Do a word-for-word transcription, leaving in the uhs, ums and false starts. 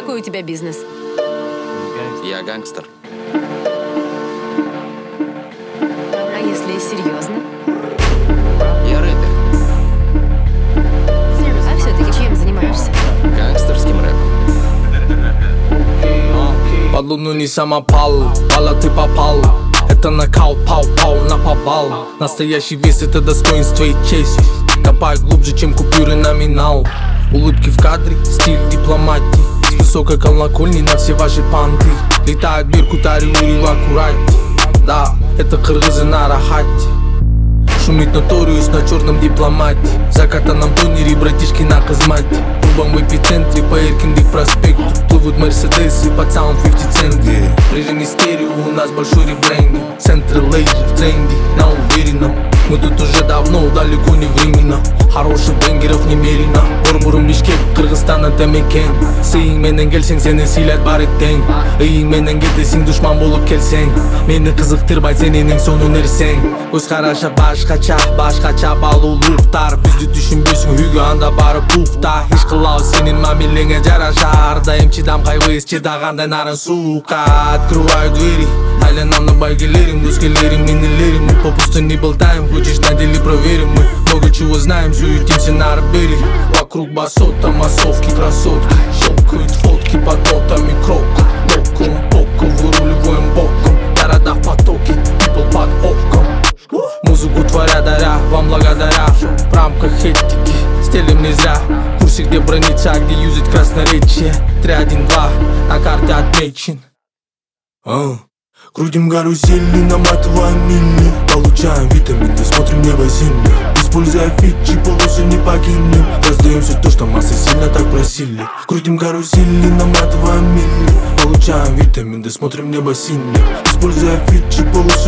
Какой у тебя бизнес? Я гангстер. А если серьезно? Я рэпер. А все-таки чем занимаешься? Гангстерским рэпом. Под луну не самопал, Пала ты попал. Это нокаут, пау-пау на побал. Настоящий вес — это достоинство и честь. Копай глубже, чем купюры номинал. Улыбки в кадре, стиль дипломатии. С высокой колокольни на все ваши панты. Летает Биркутари, Ури в аккурате. Да, это кыргызы на рахате. Шумит Notorious на черном дипломате. В закатанном тонере братишки на казмате. Рубам в эпицентре по Эркиндик проспекту. Плывут мерседесы под саунд пятьдесят цент. В режиме стерео у нас большой ребрендинг. Центры лейджер в тренде, на уверенном. Мы тут уже давно, далеко не временно. Хороших бенгеров немерено. Орбурум, Бишкек, Кыргызстан это мекен. Сыйың менен келсең сени сыйлат бары тең. Ыйың менен кетесиң душман болуп келсең. Мени кызыктырбайт сенин сонун нерсең. Көз карашы башкача, башкача баалуулуктар. Бизди түшүнбөйсүң үйгө анда барып укта. Иш кылабы сенин мамилеңе жараша. Ар дайым чыдам кайбыз чыдагандай нарын сука. Открываю двери, айланамды байгелерим, дускелерим, инелерим. Мы попусту не болтаем, хочешь на деле проверим. Мы много чего знаем, суетимся на рабере. Вокруг басота, массовки, красотки. Щелкают фотки под нотами крока. Локом, боком, выруливаем боком. Города в потоке, people под оком. Музыку творя, даря, вам благодаря. В рамках этики, стелим не зря. В курсе, где брониться, а где юзать красноречие. Три, один, два, на карте отмечен. А. Крутим карусели, наматываем мили. Получаем витамины, смотрим небо синее. Используя фичи, полосы не покинем. Раздаем все то, что массы сильно так просили. Крутим карусели, наматываем мили. Получаем витамины, смотрим небо синее. Используя фичи, полосы